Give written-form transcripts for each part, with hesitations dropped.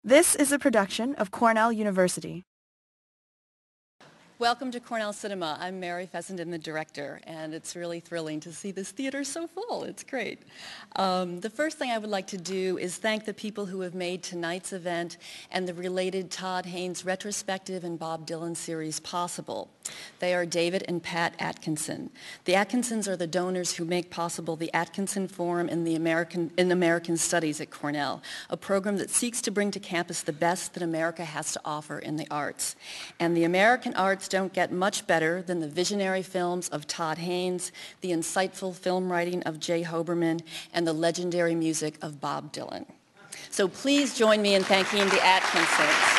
This is a production of Cornell University. Welcome to Cornell Cinema. I'm Mary Fessenden, the director, and it's really thrilling to see this theater so full. It's great. The first thing I would like to do is thank the people who have made tonight's event and the related Todd Haynes retrospective and Bob Dylan series possible. They are David and Pat Atkinson. The Atkinsons are the donors who make possible the Atkinson Forum in American Studies at Cornell, a program that seeks to bring to campus the best that America has to offer in the arts. And the American arts don't get much better than the visionary films of Todd Haynes, the insightful film writing of Jay Hoberman, and the legendary music of Bob Dylan. So please join me in thanking the Atkinsons.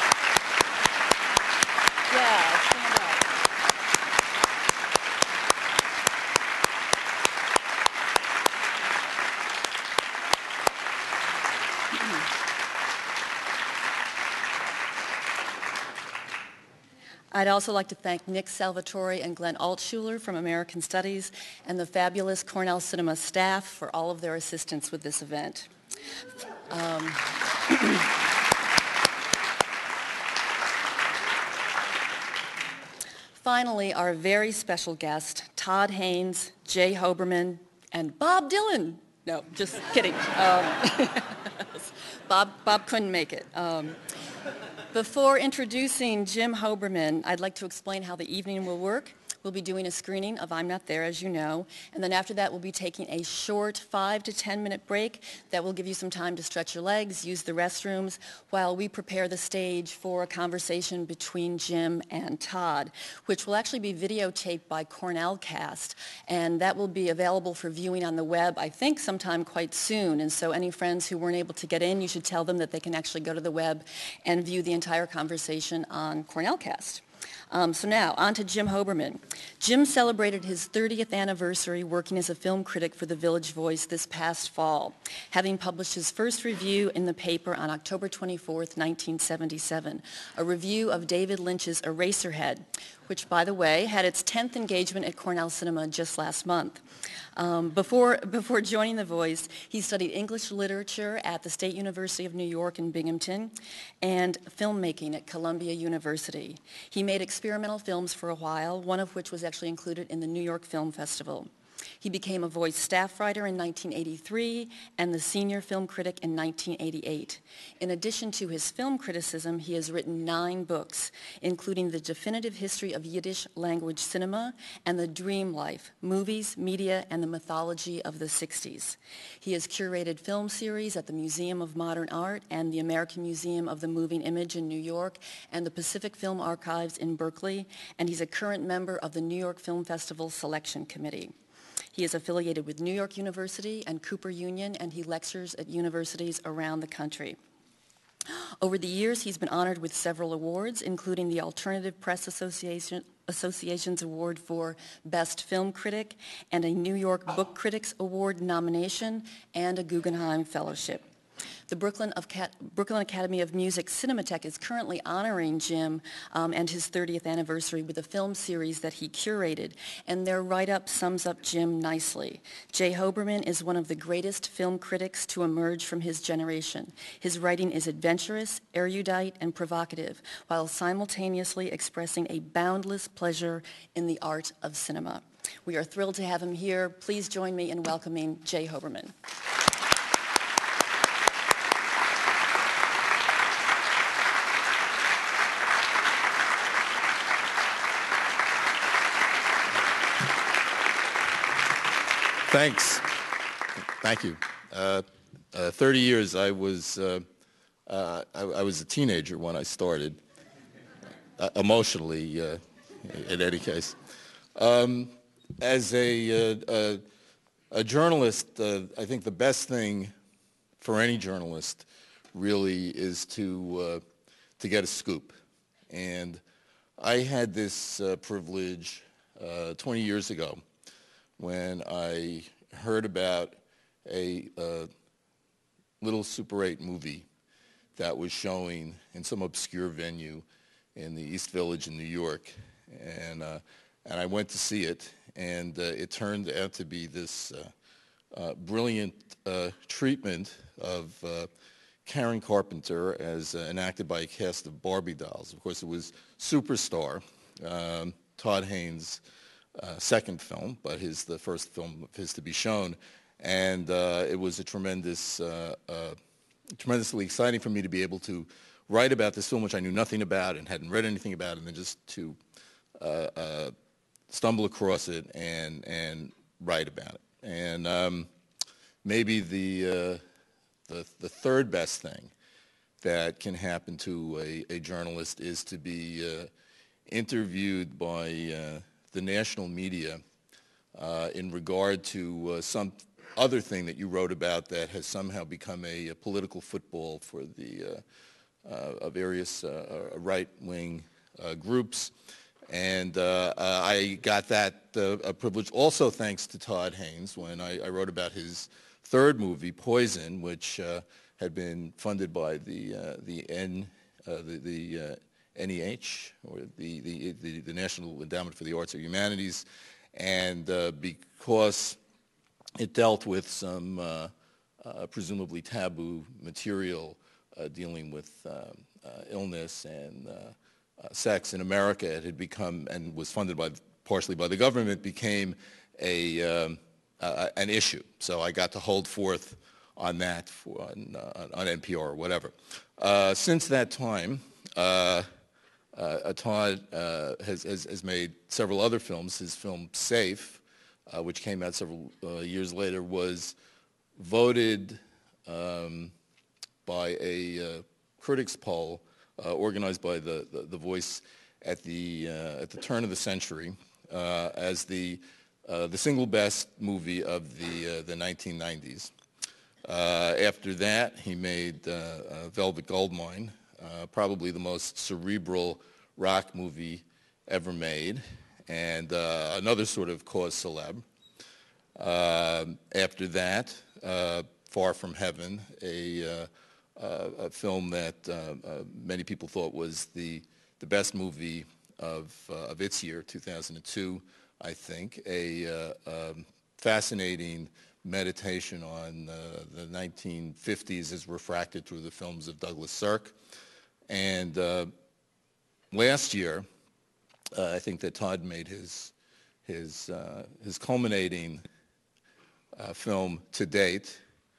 Yeah, stand up. I'd also like to thank Nick Salvatore and Glenn Altshuler from American Studies and the fabulous Cornell Cinema staff for all of their assistance with this event. Finally, our very special guest, Todd Haynes, Jay Hoberman, and Bob Dylan. No, just kidding. Bob couldn't make it. Before introducing Jim Hoberman, I'd like to explain how the evening will work. We'll be doing a screening of I'm Not There, as you know, and then after that we'll be taking a short 5 to 10 minute break that will give you some time to stretch your legs, use the restrooms, while we prepare the stage for a conversation between Jim and Todd, which will actually be videotaped by Cornellcast, and that will be available for viewing on the web, I think, sometime quite soon. And so any friends who weren't able to get in, you should tell them that they can actually go to the web and view the entire conversation on Cornellcast. So now, on to Jim Hoberman. Jim celebrated his 30th anniversary working as a film critic for the Village Voice this past fall, having published his first review in the paper on October 24th, 1977, a review of David Lynch's Eraserhead, which, by the way, had its 10th engagement at Cornell Cinema just last month. Before joining The Voice, he studied English literature at the State University of New York in Binghamton and filmmaking at Columbia University. He made experimental films for a while, one of which was actually included in the New York Film Festival. He became a Voice staff writer in 1983 and the senior film critic in 1988. In addition to his film criticism, he has written 9 books, including The Definitive History of Yiddish Language Cinema and The Dream Life, Movies, Media, and the Mythology of the 60s. He has curated film series at the Museum of Modern Art and the American Museum of the Moving Image in New York and the Pacific Film Archives in Berkeley, and he's a current member of the New York Film Festival Selection Committee. He is affiliated with New York University and Cooper Union, and he lectures at universities around the country. Over the years, he's been honored with several awards, including the Alternative Press Association's Award for Best Film Critic and a New York Book Critics Award nomination and a Guggenheim Fellowship. The Brooklyn Academy of Music Cinematheque is currently honoring Jim and his 30th anniversary with a film series that he curated, and their write-up sums up Jim nicely. Jay Hoberman is one of the greatest film critics to emerge from his generation. His writing is adventurous, erudite, and provocative, while simultaneously expressing a boundless pleasure in the art of cinema. We are thrilled to have him here. Please join me in welcoming Jay Hoberman. Thanks. Thank you. 30 years. I was a teenager when I started. Emotionally, in any case. As a journalist, I think the best thing for any journalist really is to get a scoop. And I had this privilege 20 years ago when I heard about a little Super 8 movie that was showing in some obscure venue in the East Village in New York. And I went to see it, and it turned out to be this brilliant treatment of Karen Carpenter as enacted by a cast of Barbie dolls. Of course, it was Superstar, Todd Haynes' second film, but the first film of his to be shown. And it was a tremendously exciting for me to be able to write about this film, which I knew nothing about and hadn't read anything about, and then just to stumble across it and write about it. And maybe the third best thing that can happen to a journalist is to be interviewed by the national media in regard to some other thing that you wrote about that has somehow become a political football for the various right-wing groups. And I got that privilege also thanks to Todd Haynes when I wrote about his third movie, Poison, which had been funded by the NEH, or the National Endowment for the Arts or Humanities, and because it dealt with some presumably taboo material dealing with illness and sex in America, it had become, and was funded partially by the government, became an issue. So I got to hold forth on that on NPR or whatever. Since that time, Todd has made several other films. His film Safe, which came out several years later, was voted by a critics poll organized by the Voice at the turn of the century as the single best movie of the 1990s. After that, he made Velvet Goldmine, probably the most cerebral rock movie ever made, and another sort of cause célèbre. After that, Far From Heaven, a film that many people thought was the best movie of its year, 2002, I think. A fascinating meditation on the 1950s as refracted through the films of Douglas Sirk. And last year, I think that Todd made his culminating film to date.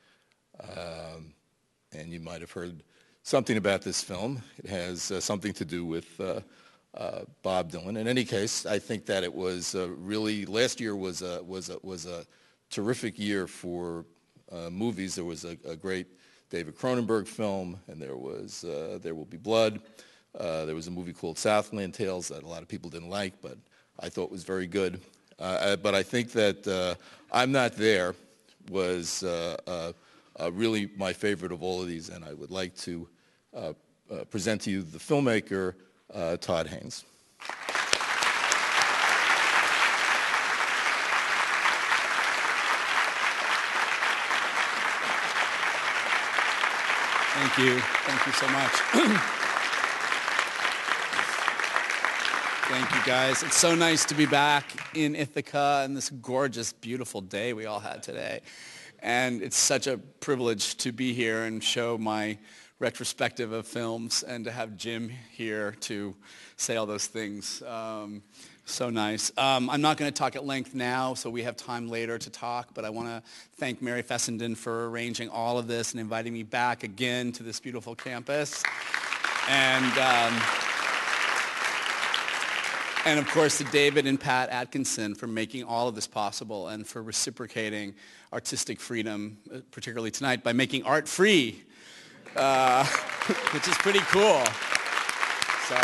And you might have heard something about this film. It has something to do with Bob Dylan. In any case, I think that it was really, last year was a terrific year for movies. There was a great David Cronenberg film, and there was There Will Be Blood. There was a movie called Southland Tales that a lot of people didn't like, but I thought was very good. But I think that I'm Not There was really my favorite of all of these, and I would like to present to you the filmmaker, Todd Haynes. Thank you. Thank you so much. Thank you, guys. It's so nice to be back in Ithaca on this gorgeous, beautiful day we all had today. And it's such a privilege to be here and show my retrospective of films and to have Jim here to say all those things. So nice. I'm not going to talk at length now, so we have time later to talk, but I want to thank Mary Fessenden for arranging all of this and inviting me back again to this beautiful campus. And of course to David and Pat Atkinson for making all of this possible and for reciprocating artistic freedom, particularly tonight, by making art free, which is pretty cool. So,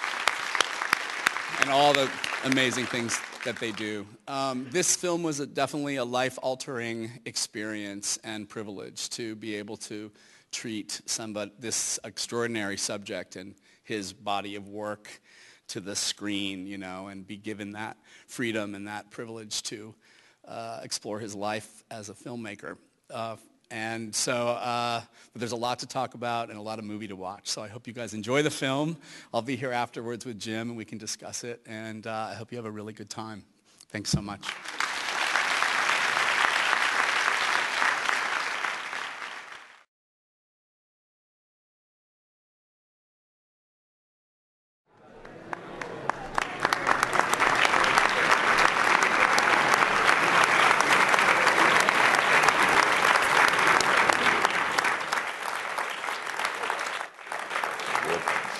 and all the amazing things that they do. This film was definitely a life-altering experience and privilege to be able to treat this extraordinary subject and his body of work to the screen, you know, and be given that freedom and that privilege to explore his life as a filmmaker. And so there's a lot to talk about and a lot of movie to watch. So I hope you guys enjoy the film. I'll be here afterwards with Jim and we can discuss it. And I hope you have a really good time. Thanks so much.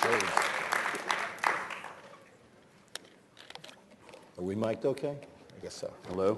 Are we mic'd okay? I guess so. Hello?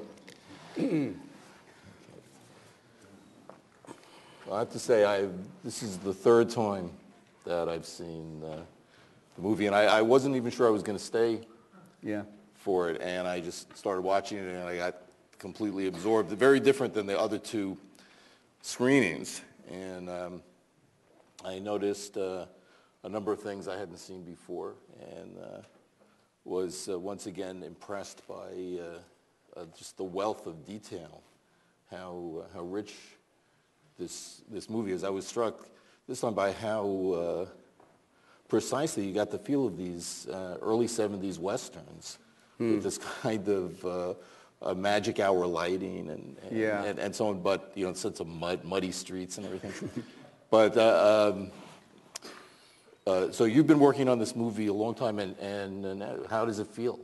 I have to say, this is the third time that I've seen the movie, and I wasn't even sure I was going to stay for it, and I just started watching it, and I got completely absorbed. Very different than the other two screenings, and I noticed a number of things I hadn't seen before, and was once again impressed by just the wealth of detail, how rich this movie is. I was struck this time by how precisely you got the feel of these early 70s Westerns, with this kind of magic hour lighting and so on, but sense of muddy streets and everything. But so you've been working on this movie a long time, and how does it feel?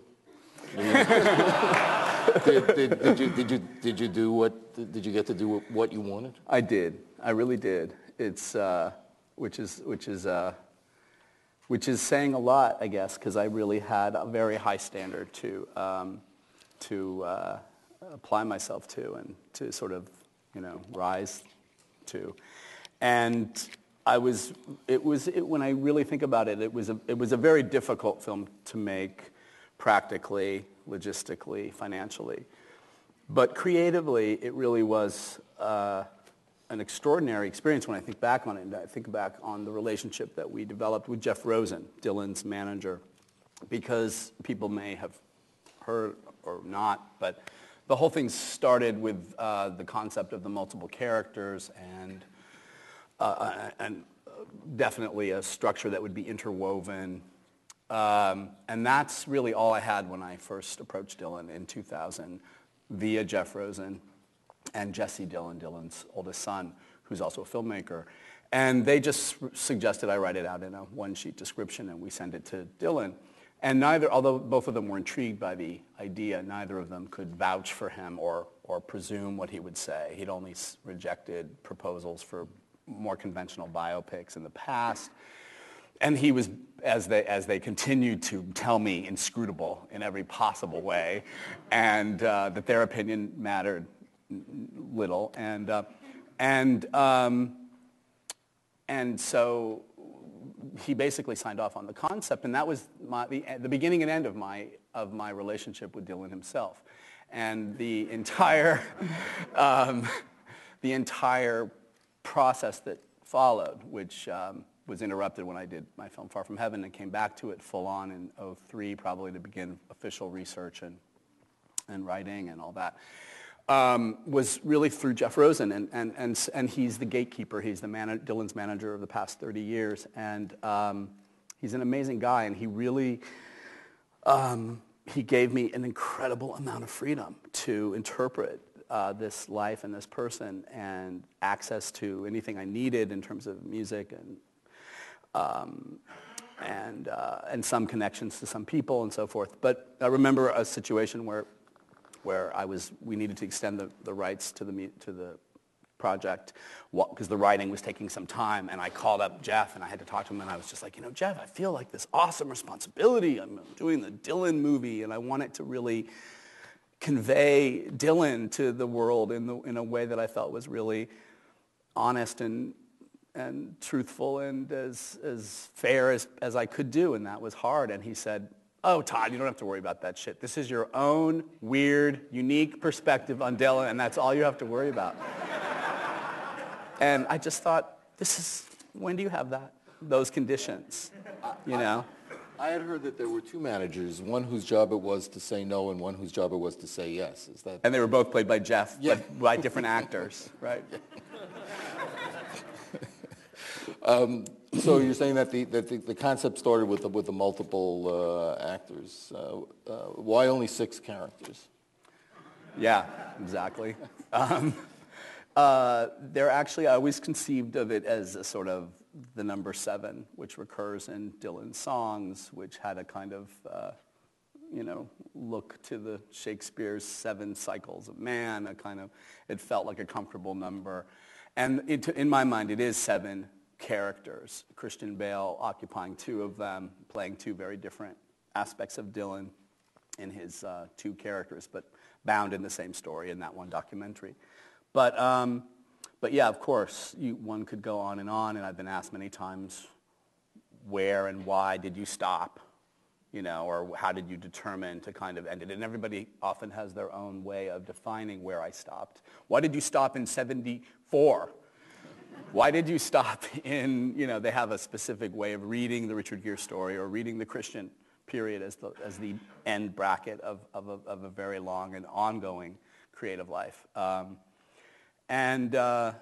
Did you get to do what you wanted? I did. I really did. It's which is saying a lot, I guess, because I really had a very high standard to apply myself to and to sort of rise to, and when I really think about it, it was a very difficult film to make, practically, logistically, financially. But creatively, it really was an extraordinary experience when I think back on it. And I think back on the relationship that we developed with Jeff Rosen, Dylan's manager, because people may have heard or not, but the whole thing started with the concept of the multiple characters and definitely a structure that would be interwoven. And that's really all I had when I first approached Dylan in 2000 via Jeff Rosen and Jesse Dylan, Dylan's oldest son, who's also a filmmaker. And they just suggested I write it out in a one-sheet description, and we send it to Dylan. And although both of them were intrigued by the idea, neither of them could vouch for him or presume what he would say. He'd only rejected proposals for more conventional biopics in the past. And he was, as they continued to tell me, inscrutable in every possible way, and that their opinion mattered little. And so he basically signed off on the concept, and that was the beginning and end of my relationship with Dylan himself. And the entire process that followed, which was interrupted when I did my film Far From Heaven and came back to it full on in 2003, probably to begin official research and writing and all that, was really through Jeff Rosen, and he's the gatekeeper. He's Dylan's manager of the past 30 years, and he's an amazing guy, and he really he gave me an incredible amount of freedom to interpret this life and this person, and access to anything I needed in terms of music and some connections to some people and so forth. But I remember a situation where we needed to extend the rights to the project because the writing was taking some time, and I called up Jeff and I had to talk to him, and I was just like, Jeff, I feel like this awesome responsibility. I'm doing the Dylan movie, and I want it to really convey Dylan to the world in a way that I felt was really honest and truthful and as fair as I could do, and that was hard. And he said, "Oh, Todd, you don't have to worry about that shit. This is your own weird, unique perspective on Dylan, and that's all you have to worry about." And I just thought, when do you have those conditions, I had heard that there were two managers, one whose job it was to say no and one whose job it was to say yes. Is that? And they were both played by Jeff, but by different actors, right? So you're saying that the concept started with the multiple actors. Why only 6 characters? Yeah, exactly. They're actually, I always conceived of it as a sort of the number 7, which recurs in Dylan's songs, which had a kind of, look to the Shakespeare's 7 cycles of man. It felt like a comfortable number. And in my mind, it is 7 characters, Christian Bale occupying two of them, playing two very different aspects of Dylan in his two characters, but bound in the same story in that one documentary. But yeah, of course, one could go on, and I've been asked many times, where and why did you stop? Or how did you determine to kind of end it? And everybody often has their own way of defining where I stopped. Why did you stop in 74? Why did you stop in, they have a specific way of reading the Richard Gere story or reading the Christian period as the end bracket of a very long and ongoing creative life. And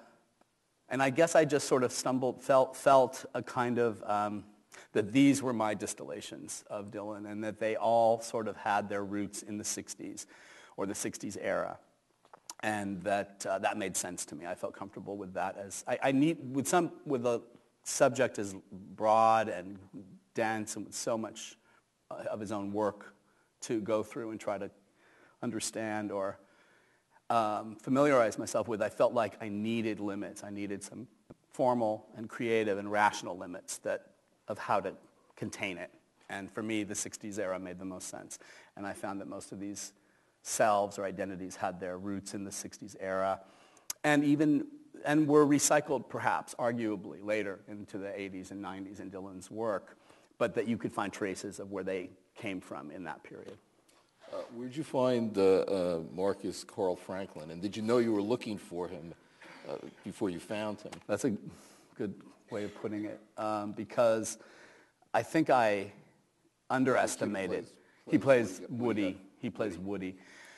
I guess I just sort of felt a kind of, that these were my distillations of Dylan, and that they all sort of had their roots in the 60s or the 60s era. And that made sense to me. I felt comfortable with that. As I need with a subject as broad and dense and with so much of his own work to go through and try to understand or familiarize myself with. I felt like I needed limits. I needed some formal and creative and rational limits of how to contain it. And for me, the 60s era made the most sense. And I found that most of these selves or identities had their roots in the 60s era and were recycled perhaps, arguably, later into the 80s and 90s in Dylan's work, but that you could find traces of where they came from in that period. Where'd you find Marcus Carl Franklin? And did you know you were looking for him before you found him? That's a good way of putting it, because I think I underestimated. He plays Woody. He plays Woody.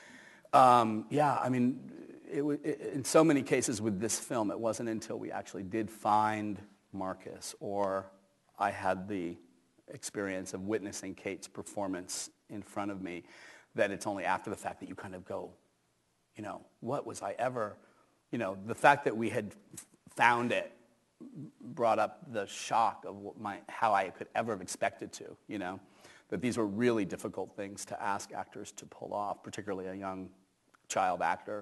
Yeah, I mean, in so many cases with this film, it wasn't until we actually did find Marcus, or I had the experience of witnessing Kate's performance in front of me, that it's only after the fact that you kind of go, what was I ever, the fact that we had found it brought up the shock of how I could ever have expected to, that these were really difficult things to ask actors to pull off, particularly a young child actor.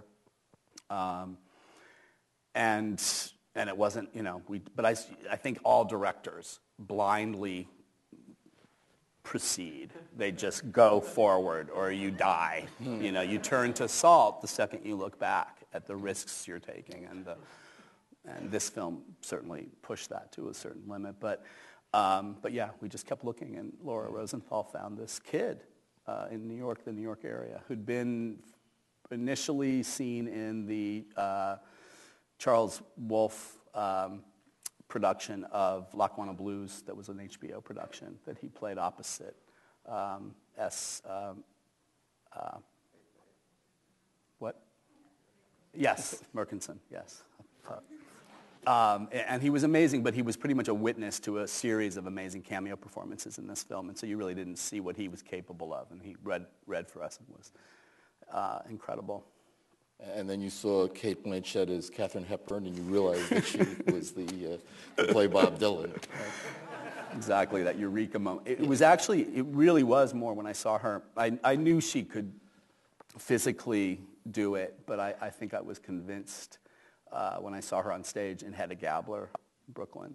And it wasn't, but I think all directors blindly proceed. They just go forward or you die. You turn to salt the second you look back at the risks you're taking. And this film certainly pushed that to a certain limit. But yeah, we just kept looking, and Laura Rosenthal found this kid in New York, the New York area, who'd been initially seen in the Charles Wolfe production of Lackawanna Blues that was an HBO production that he played opposite what? Yes, Murkison, yes. And he was amazing, but he was pretty much a witness to a series of amazing cameo performances in this film, and so you really didn't see what he was capable of, and he read for us and was incredible. And then you saw Cate Blanchett as Katharine Hepburn, and you realized that she was to play Bob Dylan. Exactly, that eureka moment. It really was more when I saw her. I knew she could physically do it, but I think I was convinced when I saw her on stage in Hedda Gabler, Brooklyn.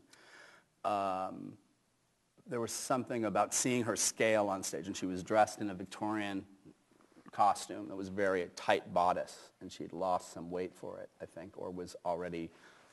There was something about seeing her scale on stage, and she was dressed in a Victorian costume that was very tight bodice, and she'd lost some weight for it, I think, or was already,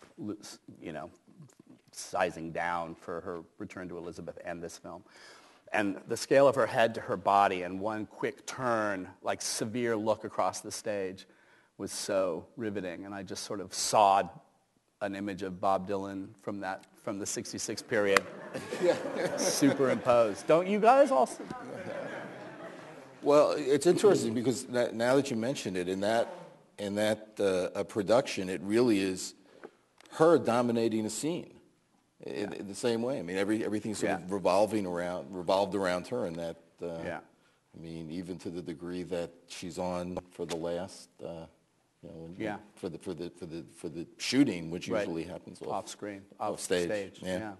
sizing down for her return to Elizabeth and this film. And the scale of her head to her body and one quick turn, like severe look across the stage, was so riveting. And I just sort of sawed an image of Bob Dylan from the 66 period, superimposed. Don't you guys also? Well, it's interesting because now that you mentioned it, in that production, it really is her dominating the scene in the same way. I mean, everything sort of revolved around her, and that. I mean, even to the degree that she's on for the last, for the shooting, which usually happens off screen, off stage. Yeah.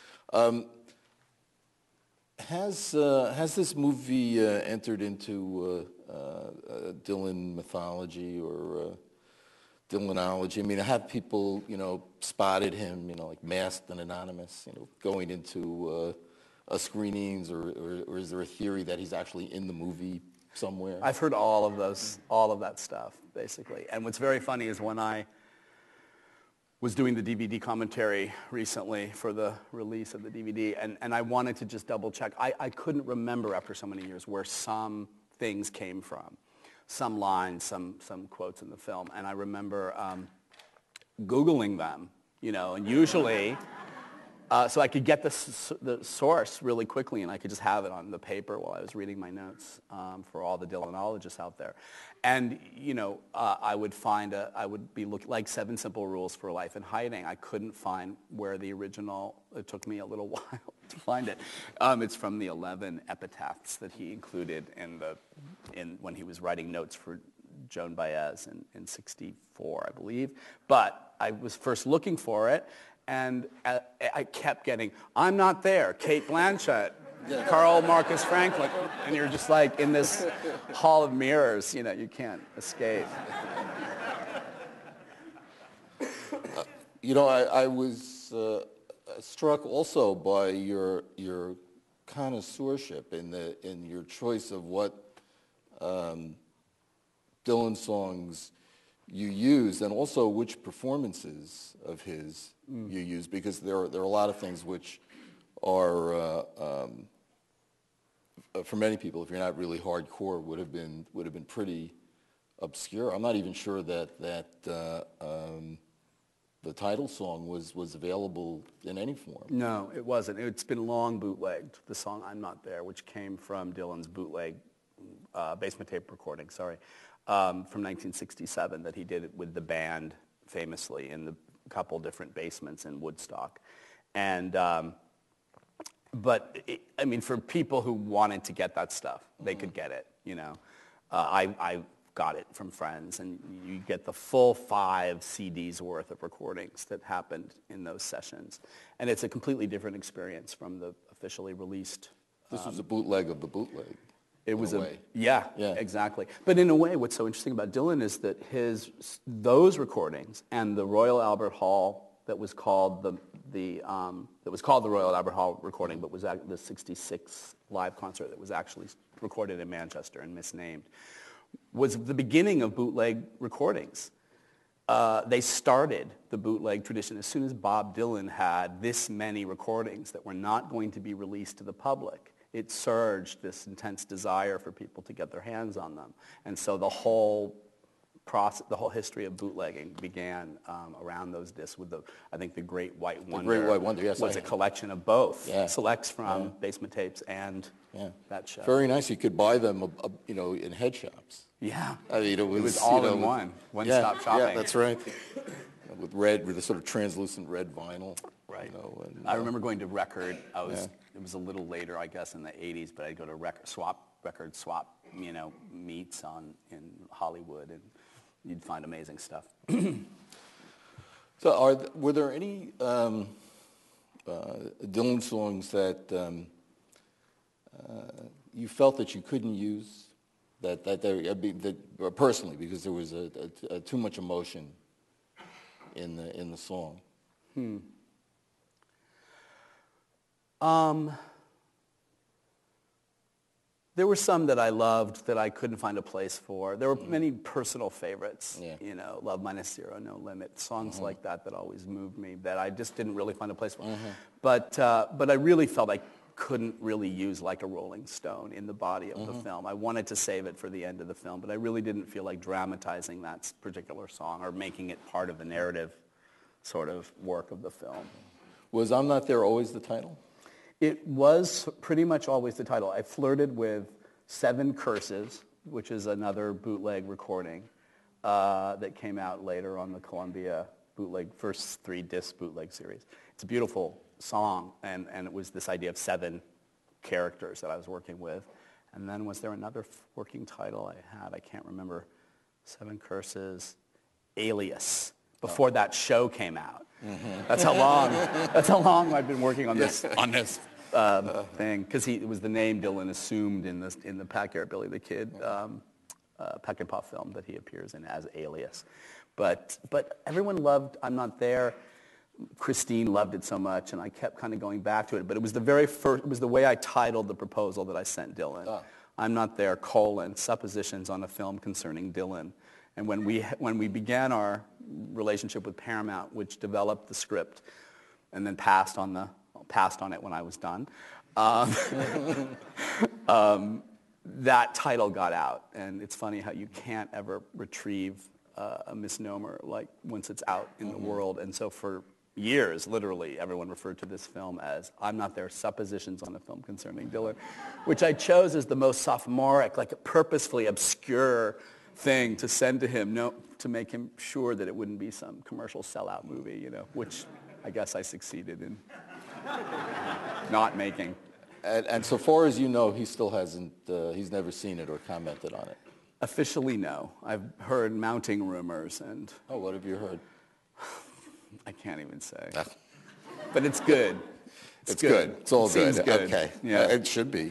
Has this movie entered into Dylan mythology, or Dylanology. I mean, have people, spotted him, like masked and anonymous, going into screenings, or is there a theory that he's actually in the movie somewhere? I've heard all of that stuff, basically. And what's very funny is when I was doing the DVD commentary recently for the release of the DVD, and I wanted to just double check. I couldn't remember after so many years where some things came from, some lines, some quotes in the film. And I remember Googling them, and usually, so I could get the source really quickly, and I could just have it on the paper while I was reading my notes for all the Dylanologists out there. And, I would be looking, like 7 Simple Rules for Life in Hiding. I couldn't find where the original, it took me a little while to find it. It's from the 11 epitaphs that he included when he was writing notes for Joan Baez in 64, I believe. But I was first looking for it, and I kept getting, I'm not there, Kate Blanchett, Carl Marcus Franklin, and you're just like in this hall of mirrors, you can't escape. I was struck also by your connoisseurship in your choice of what Dylan songs you use, and also which performances of his you use, because there are a lot of things which are for many people, if you're not really hardcore, would have been pretty obscure. I'm not even sure that the title song was available in any form. No, it wasn't. It's been long bootlegged, the song I'm Not There, which came from Dylan's bootleg basement tape recording, from 1967, that he did it with the band famously in the couple different basements in Woodstock. And but for people who wanted to get that stuff, they could get it. I got it from friends, and you get the full 5 CDs worth of recordings that happened in those sessions, and it's a completely different experience from the officially released. This was a bootleg of the bootleg. It was yeah, exactly. But in a way, what's so interesting about Dylan is that those recordings and the Royal Albert Hall that was called the Royal Albert Hall recording, but was the '66 live concert that was actually recorded in Manchester and misnamed, was the beginning of bootleg recordings. They started the bootleg tradition as soon as Bob Dylan had this many recordings that were not going to be released to the public. It surged this intense desire for people to get their hands on them. And so the whole process, the whole history of bootlegging began around those discs with I think the Great White Wonder. The Great White Wonder, yes. Was a collection of both, selects from basement tapes and that show. Very nice. You could buy them, in head shops. Yeah. It was all in one-stop shopping. Yeah, that's right. With a sort of translucent red vinyl. Right. I remember going to Record. It was a little later, I guess, in the 80s, but I'd go to record swap, meets in Hollywood, and you'd find amazing stuff. So were there any Dylan songs that you felt that you couldn't use, that personally, because there was too much emotion in the song? There were some that I loved that I couldn't find a place for. There were many personal favorites, Love Minus Zero, No Limit, songs like that always moved me, that I just didn't really find a place for. But I really felt I couldn't really use Like a Rolling Stone in the body of the film. I wanted to save it for the end of the film, but I really didn't feel like dramatizing that particular song or making it part of the narrative sort of work of the film. Was I'm Not There always the title? It was pretty much always the title. I flirted with 7 Curses, which is another bootleg recording that came out later on the Columbia bootleg, first 3-disc bootleg series. It's a beautiful song, and it was this idea of 7 characters that I was working with. And then was there another working title I had? I can't remember. 7 Curses, Alias, before that show came out. That's how long I've been working on this thing, because it was the name Dylan assumed in the Pat Garrett Billy the Kid Peck and Puff film that he appears in as Alias. But everyone loved I'm Not There. Christine loved it so much, and I kept kind of going back to it. But it was the very first, it was the way I titled the proposal that I sent Dylan. Oh. I'm Not There, suppositions on a film concerning Dylan. And when we began our relationship with Paramount, which developed the script and then passed on it when I was done, that title got out. And it's funny how you can't ever retrieve a misnomer like once it's out in the world. And so for years, literally, everyone referred to this film as I'm Not There, suppositions on a film concerning Dylan, which I chose as the most sophomoric, like a purposefully obscure thing to send to him, to make him sure that it wouldn't be some commercial sellout movie, which I guess I succeeded in not making. And so far as you know, he still hasn't, he's never seen it or commented on it. Officially, no. I've heard mounting rumors and... Oh, what have you heard? I can't even say. But it's good. It's good. It's all good. Good. Okay. Yeah. It should be.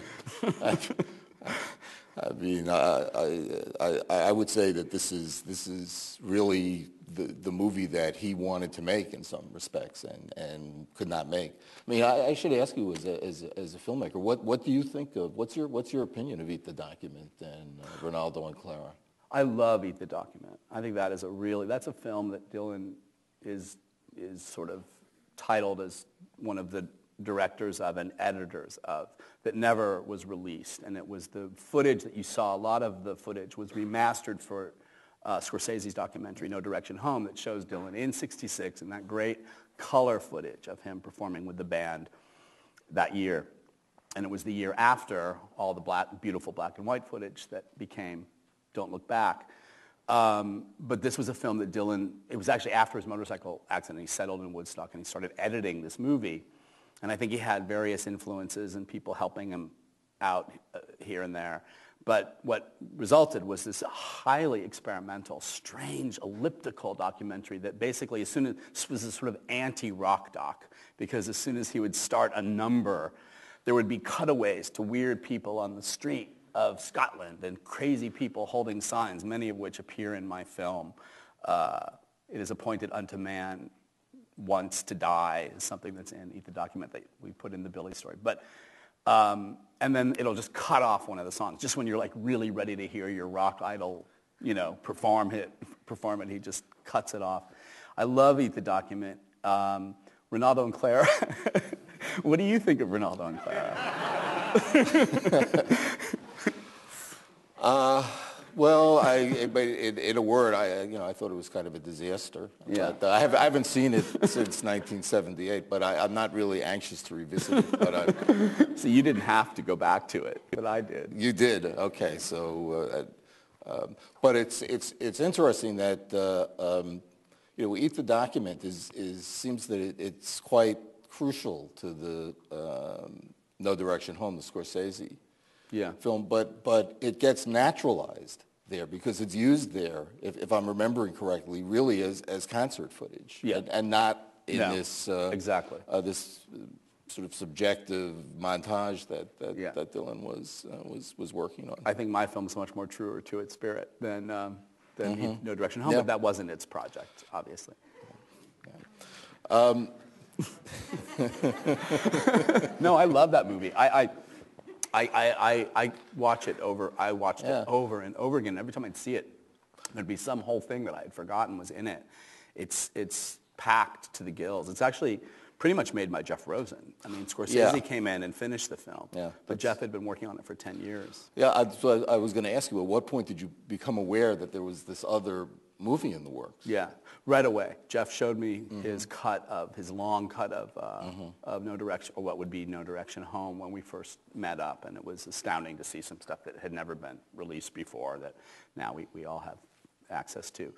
I mean, I would say that this is really the movie that he wanted to make in some respects and could not make. I mean, I should ask you as a filmmaker, what do you think of what's your opinion of Eat the Document and Ronaldo and Clara? I love Eat the Document. I think that is that's a film that Dylan is sort of titled as one of the directors of and editors of that never was released. And it was the footage that you saw, a lot of the footage was remastered for Scorsese's documentary, No Direction Home, that shows Dylan in '66 and that great color footage of him performing with the band that year. And it was the year after all the beautiful black and white footage that became Don't Look Back. But this was a film that Dylan, it was actually after his motorcycle accident, he settled in Woodstock and he started editing this movie. And I think he had various influences and people helping him out here and there. But what resulted was this highly experimental, strange, elliptical documentary that basically was a sort of anti-rock doc, because as soon as he would start a number, there would be cutaways to weird people on the street of Scotland and crazy people holding signs, many of which appear in my film. It is appointed unto man once to die is something that's in Eat the Document that we put in the Billy story. But and then it'll just cut off one of the songs. Just when you're like really ready to hear your rock idol, perform it, he just cuts it off. I love Eat the Document. Ronaldo and Clara. What do you think of Ronaldo and Clara? Well, but in a word, I thought it was kind of a disaster. Yeah. But, I haven't seen it since 1978, but I'm not really anxious to revisit it. But So you didn't have to go back to it, but I did. You did, okay. So, but it's interesting that Eat the Document seems that it's quite crucial to the No Direction Home, the Scorsese. Yeah. Film, but it gets naturalized there because it's used there, if I'm remembering correctly, really as concert footage, and not in this exactly this sort of subjective montage that Dylan was working on. I think my film is much more truer to its spirit than No Direction Home, Yeah. but that wasn't its project, obviously. Yeah. No, I love that movie. I watch it over. I watched it over and over again. Every time I'd see it, there'd be some whole thing that I had forgotten was in it. It's packed to the gills. It's actually pretty much made by Jeff Rosen. I mean, Scorsese came in and finished the film, but Jeff had been working on it for 10 years. Yeah, I was going to ask you, at what point did you become aware that there was this other movie in the works? Yeah, right away. Jeff showed me his long cut of No Direction, or what would be No Direction Home, when we first met up, and it was astounding to see some stuff that had never been released before that now we all have access to.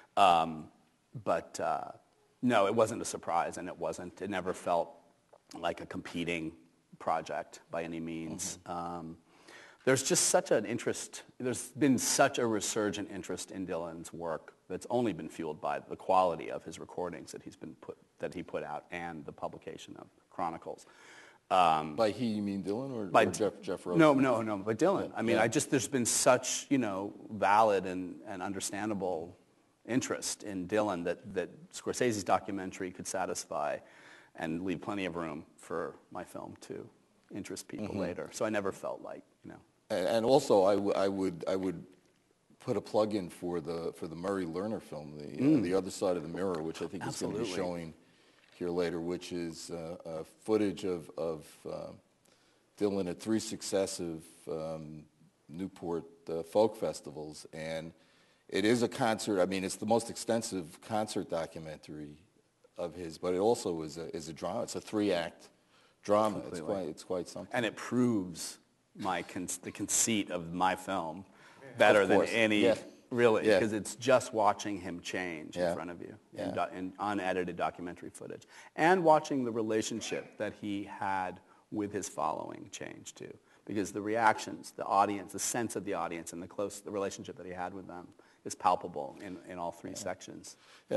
No, it wasn't a surprise, and it never felt like a competing project by any means. There's just such an interest, there's been such a resurgent interest in Dylan's work that's only been fueled by the quality of his recordings that he put out and the publication of Chronicles. By he, you mean Dylan or Jeff Rosen? No, but Dylan. I mean, there's been such, valid and understandable interest in Dylan that Scorsese's documentary could satisfy and leave plenty of room for my film to interest people later. So I never felt like, And also, I would put a plug in for the Murray Lerner film, The Other Side of the Mirror, which I think is going to be showing here later, which is footage of Dylan at 3 successive Newport folk festivals, and it is a concert. I mean, it's the most extensive concert documentary of his, but it also is a drama. It's a 3-act drama. It's quite something. And it proves the conceit of my film better than any, really, because it's just watching him change in front of you in unedited documentary footage, and watching the relationship that he had with his following change too, because the reactions, the audience, the sense of the audience, and the relationship that he had with them is palpable in all 3 sections. Yeah.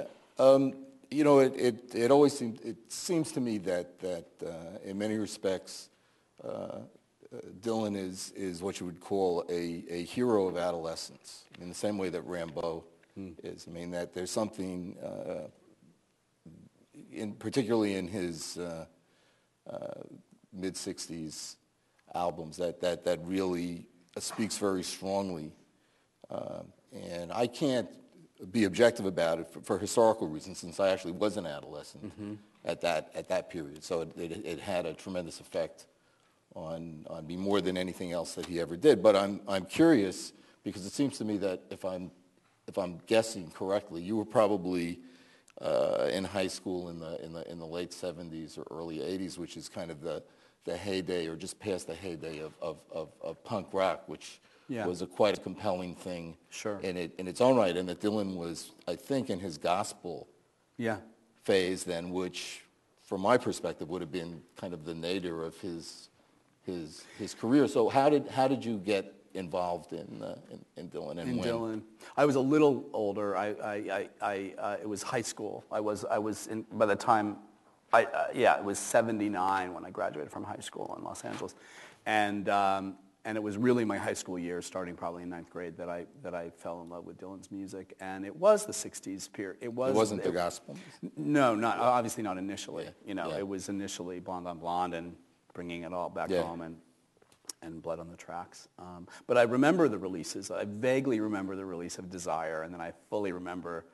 It always seems to me that in many respects, Dylan is what you would call a hero of adolescence, in the same way that Rimbaud is. I mean, that there's something, particularly in his mid-'60s albums, that really speaks very strongly. And I can't be objective about it for historical reasons, since I actually was an adolescent at that period. So it had a tremendous effect on me more than anything else that he ever did. But I'm curious, because it seems to me that if I'm guessing correctly, you were probably in high school in the late '70s or early '80s, which is kind of the heyday, or just past the heyday of punk rock, which was quite a compelling thing in its own right, and that Dylan was, I think, in his gospel phase then, which, from my perspective, would have been kind of the nadir of his career. So how did you get involved in Dylan, and when? Dylan, I was a little older. It was high school. I was in, by the time, it was '79 when I graduated from high school in Los Angeles, and it was really my high school years, starting probably in 9th grade, that I fell in love with Dylan's music. And it was the '60s period. It wasn't the gospel? No, obviously not initially. It was initially Blonde on Blonde and Bringing It All Back Home and Blood on the Tracks. But I remember the releases. I vaguely remember the release of Desire, and then I fully remember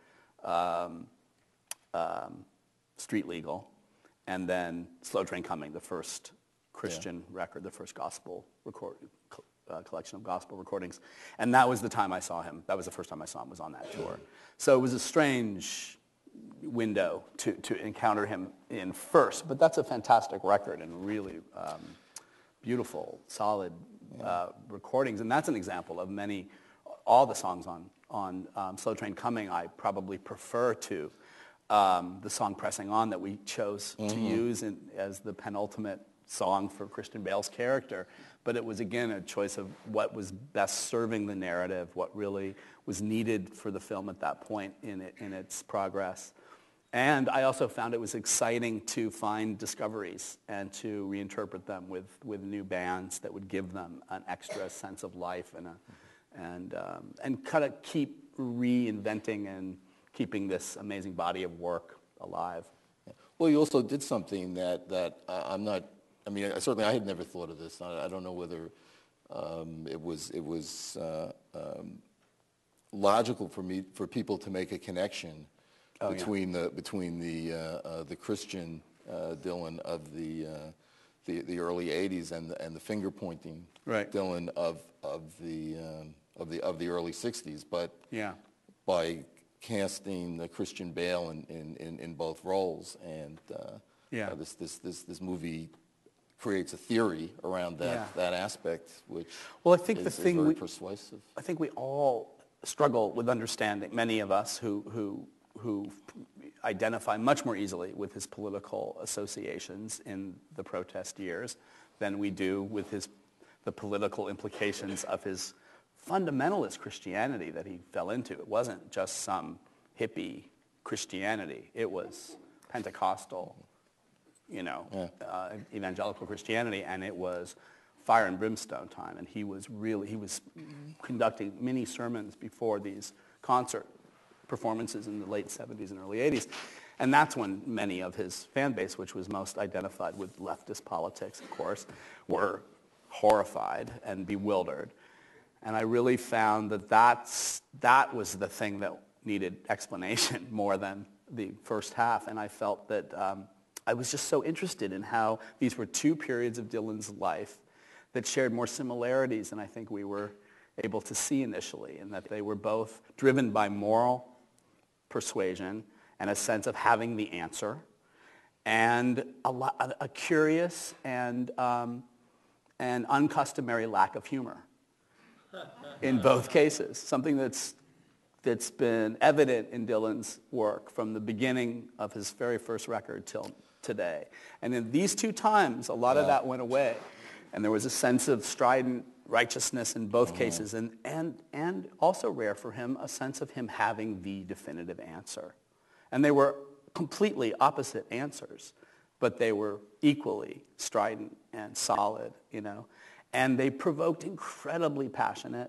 Street Legal, and then Slow Train Coming, the first Christian record, the first gospel collection of gospel recordings. And that was the time I saw him. That was the first time I saw him, was on that tour. So it was a strange window to encounter him in first, but that's a fantastic record and really beautiful, solid recordings. And that's an example of all the songs on Slow Train Coming. I probably prefer to the song Pressing On that we chose to use as the penultimate song for Christian Bale's character. But it was, again, a choice of what was best serving the narrative, what really was needed for the film at that point in its progress. And I also found it was exciting to find discoveries and to reinterpret them with new bands that would give them an extra sense of life and kind of keep reinventing and keeping this amazing body of work alive. Well, you also did something that I'm not. I mean, certainly I had never thought of this. I don't know whether it was logical for people to make a connection between the Christian Dylan of the early '80s and the finger pointing Dylan of the early '60s, but by casting Christian Bale in both roles, and this movie creates a theory around that aspect, which I think is the thing very persuasive. I think we all struggle with understanding, many of us who identify much more easily with his political associations in the protest years than we do with the political implications of his fundamentalist Christianity that he fell into. It wasn't just some hippie Christianity. It was Pentecostal, evangelical Christianity, and it was fire and brimstone time. And he was conducting many sermons before these concert performances in the late 70s and early 80s. And that's when many of his fan base, which was most identified with leftist politics, of course, were horrified and bewildered. And I really found that was the thing that needed explanation more than the first half. And I felt that I was just so interested in how these were two periods of Dylan's life that shared more similarities than I think we were able to see initially, and that they were both driven by moral persuasion and a sense of having the answer, and a curious and uncustomary lack of humor in both cases, something that's been evident in Dylan's work from the beginning of his very first record till today. And in these two times, a lot of that went away, and there was a sense of strident righteousness in both cases, and also rare for him, a sense of him having the definitive answer. And they were completely opposite answers, but they were equally strident and solid, and they provoked incredibly passionate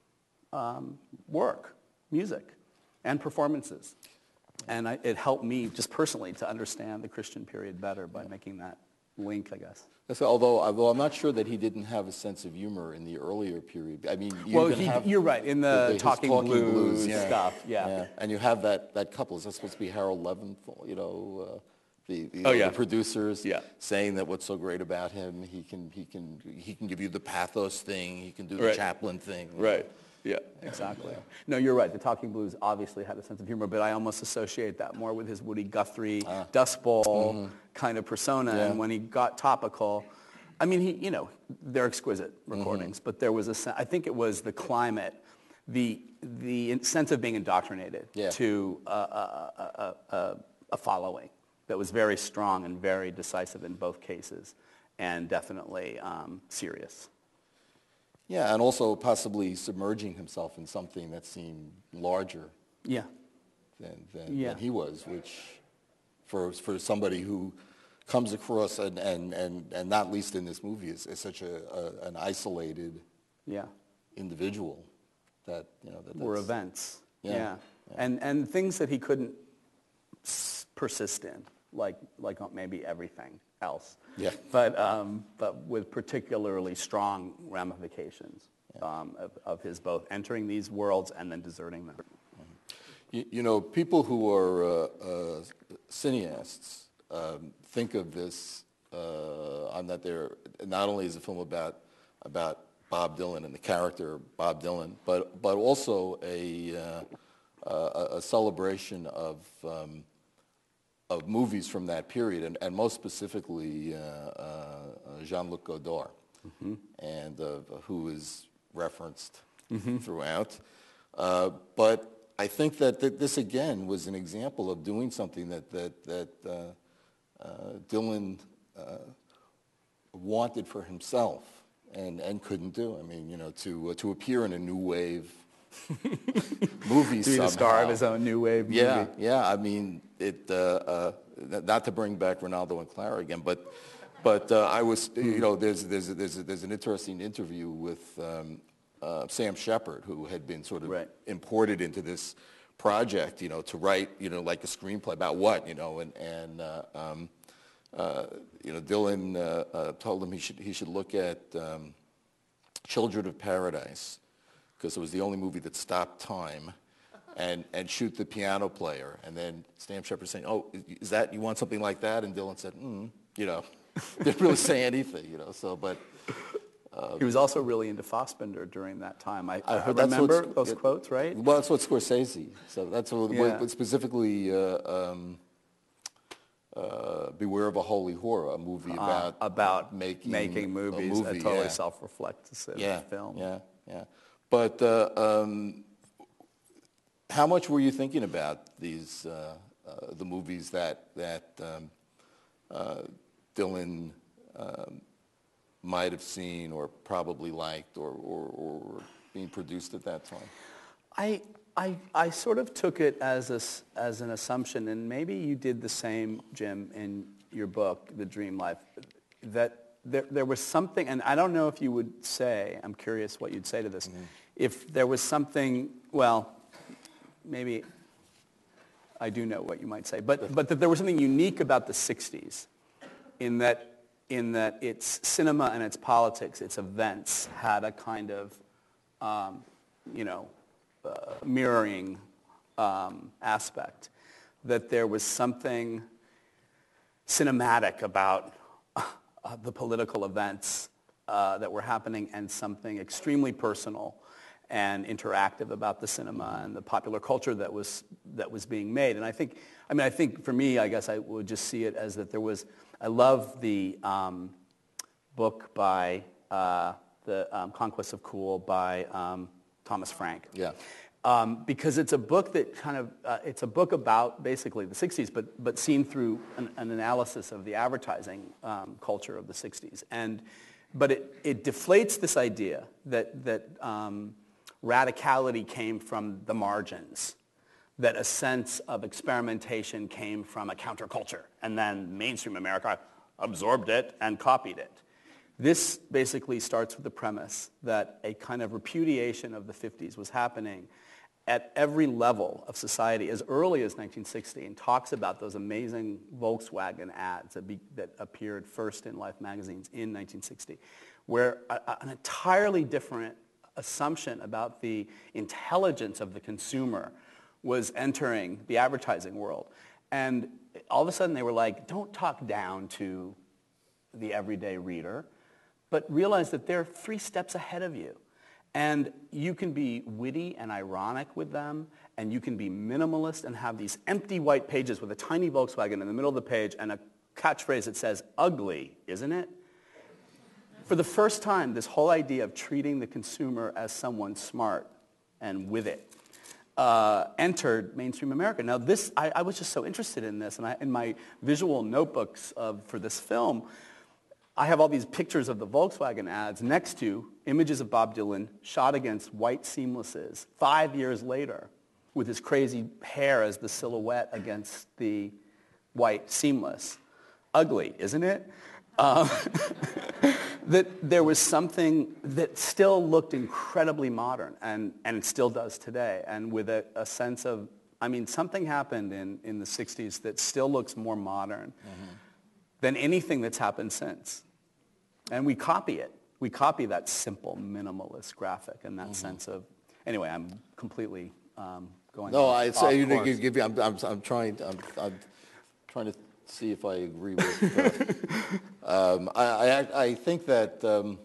work, music, and performances. And it helped me just personally to understand the Christian period better by making that link, I guess. Although I'm not sure that he didn't have a sense of humor in the earlier period. I mean, you're right, in the Talking Blues stuff, And you have that couple. Is that supposed to be Harold Leventhal? The producers saying that what's so great about him, he can give you the pathos thing, he can do the Chaplin thing. Right. Yeah, exactly. No, you're right. The Talking Blues obviously had a sense of humor, but I almost associate that more with his Woody Guthrie, Dust Bowl kind of persona. Yeah. And when he got topical, I mean, they're exquisite recordings, but there was I think it was the climate, the sense of being indoctrinated to a following that was very strong and very decisive in both cases, and definitely serious. Yeah, and also possibly submerging himself in something that seemed larger than he was, which for somebody who comes across, and not least in this movie, is such an isolated individual that, were events. And things that he couldn't persist in, like maybe everything else. Yeah. But with particularly strong ramifications of his both entering these worlds and then deserting them. People who are cineasts think of this on that they're not only is a film about Bob Dylan and the character Bob Dylan, but also a celebration of movies from that period, and most specifically Jean-Luc Godard, and who is referenced throughout. But I think that this again was an example of doing something that Dylan wanted for himself and couldn't do. I mean, to appear in a new wave movie to be the star of his own new wave movie. Yeah. I mean, not to bring back Ronaldo and Clara again, but I was, there's an interesting interview with Sam Shepard, who had been sort of imported into this project, to write, like a screenplay about what, Dylan told him he should look at Children of Paradise, because it was the only movie that stopped time, and shoot the piano player. And then Sam Shepard saying, "Oh, is that, you want something like that?" And Dylan said, didn't really say anything, so, but. He was also really into Fassbinder during that time. I remember those quotes, right? Well, that's what Scorsese. So that's what specifically Beware of a Holy Whore, a movie about making movies, a totally self-reflective film. Yeah. But how much were you thinking about these the movies that Dylan might have seen or probably liked or being produced at that time? I sort of took it as an assumption, and maybe you did the same, Jim, in your book, The Dream Life, that there was something, and I don't know if you would say, I'm curious what you'd say to this, if there was something, well, maybe I do know what you might say. But that there was something unique about the 60s in that its cinema and its politics, its events, had a kind of, mirroring aspect. That there was something cinematic about the political events that were happening, and something extremely personal and interactive about the cinema and the popular culture that was being made. And I think for me, I guess I would just see it as that there was. I love the book by the Conquest of Cool by Thomas Frank. Yeah. Because it's a book that it's a book about basically the 60s, but seen through an analysis of the advertising culture of the 60s. But it deflates this idea that radicality came from the margins, that a sense of experimentation came from a counterculture, and then mainstream America absorbed it and copied it. This basically starts with the premise that a kind of repudiation of the 50s was happening at every level of society as early as 1960, and talks about those amazing Volkswagen ads that appeared first in Life magazines in 1960, where an entirely different assumption about the intelligence of the consumer was entering the advertising world. And all of a sudden they were like, don't talk down to the everyday reader, but realize that they're 3 steps ahead of you. And you can be witty and ironic with them, and you can be minimalist and have these empty white pages with a tiny Volkswagen in the middle of the page and a catchphrase that says, ugly, isn't it? For the first time, this whole idea of treating the consumer as someone smart and with it entered mainstream America. Now this, I was just so interested in this, and in my visual notebooks for this film, I have all these pictures of the Volkswagen ads next to images of Bob Dylan shot against white seamlesses 5 years later with his crazy hair as the silhouette against the white seamless. Ugly, isn't it? That there was something that still looked incredibly modern, and it still does today, and with a sense of, something happened in the 60s that still looks more modern than anything that's happened since. And we copy it. We copy that simple, minimalist graphic and that sense of, anyway, I'm completely going No, off I'd say course. I'm trying to see if I agree with. I think that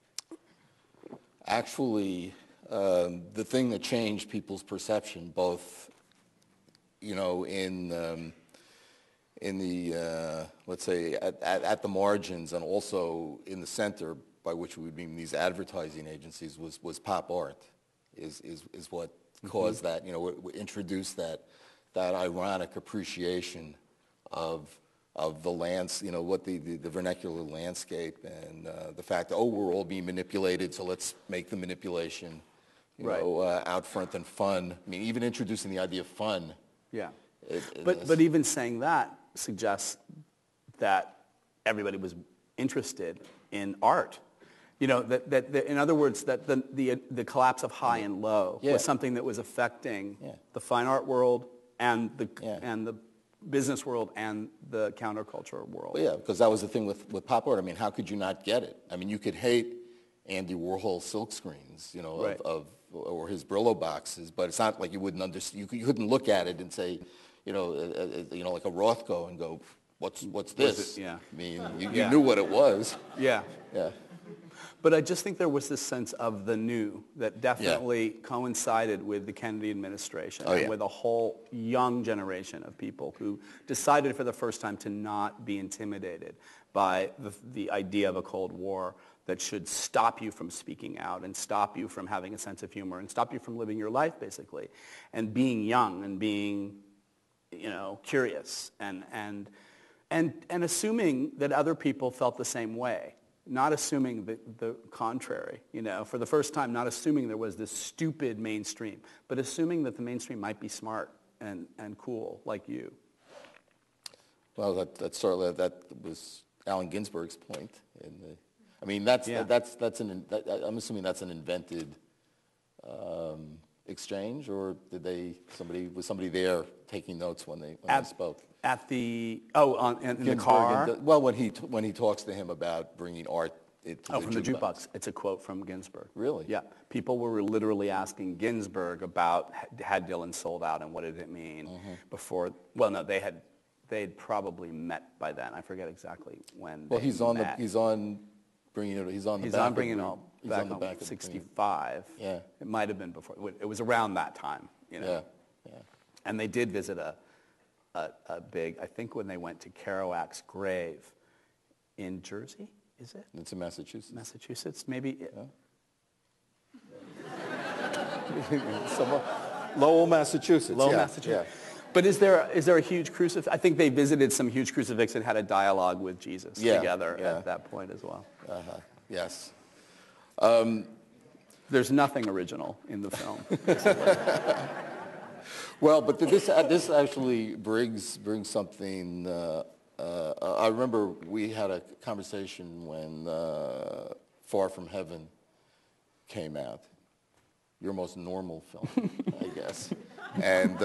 actually the thing that changed people's perception, both in the let's say at the margins and also in the center, by which we would mean these advertising agencies, was pop art, is what caused that, introduced that ironic appreciation of the what the vernacular landscape, and the fact that, we're all being manipulated, so let's make the manipulation out front and fun. Even introducing the idea of fun. Yeah. But even saying that suggests that everybody was interested in art. That in other words, that the collapse of high and low was something that was affecting the fine art world and the business world and the counterculture world. Well, yeah, because that was the thing with pop art. How could you not get it? You could hate Andy Warhol's silk screens, or his Brillo boxes, but it's not like you wouldn't understand. You couldn't look at it and say, like a Rothko, and go, what's this? Yeah. You knew what it was. Yeah. Yeah. But I just think there was this sense of the new that definitely coincided with the Kennedy administration, and with a whole young generation of people who decided for the first time to not be intimidated by the idea of a Cold War that should stop you from speaking out and stop you from having a sense of humor and stop you from living your life, basically, and being young and being, curious and assuming that other people felt the same way. Not assuming the contrary, for the first time, not assuming there was this stupid mainstream, but assuming that the mainstream might be smart and cool like you. Well, that was Allen Ginsberg's point. I'm assuming that's an invented exchange, or was somebody there taking notes when they spoke? At the, in the Ginsberg car? well, when he talks to him about bringing art to From the jukebox. It's a quote from Ginsberg. Really? Yeah. People were literally asking Ginsberg about had Dylan sold out and what did it mean before. Well, no, they'd probably met by then. I forget exactly when. Well, they he's met. Bringing it back on 65. Yeah. It might have been before. It was around that time, you know. Yeah. And they did visit a big, I think when they went to Kerouac's grave in Jersey, is it? It's in Massachusetts. Massachusetts, maybe. Lowell, Massachusetts. Lowell, yeah, Massachusetts. Yeah. But is there a huge crucifix? I think they visited some huge crucifix and had a dialogue with Jesus together at that point as well. Yes. There's nothing original in the film. Well, but this actually brings something. I remember we had a conversation when Far From Heaven came out. Your most normal film, I guess. And